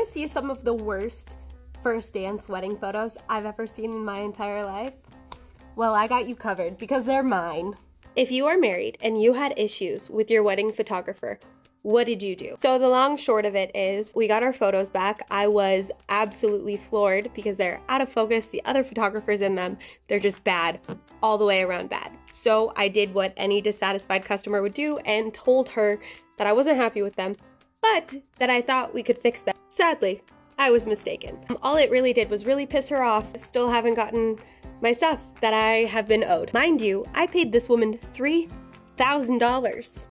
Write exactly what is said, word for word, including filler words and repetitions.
see some of the worst first dance wedding photos I've ever seen in my entire life? Well, I got you covered because they're mine. If you are married and you had issues with your wedding photographer, what did you do? So the long short of it is we got our photos back. I was absolutely floored because they're out of focus. The other photographers in them, they're just bad, all the way around bad. So I did what any dissatisfied customer would do and told her that I wasn't happy with them, but that I thought we could fix them. Sadly, I was mistaken. All it really did was really piss her off. Still haven't gotten my stuff that I have been owed. Mind you, I paid this woman three thousand dollars.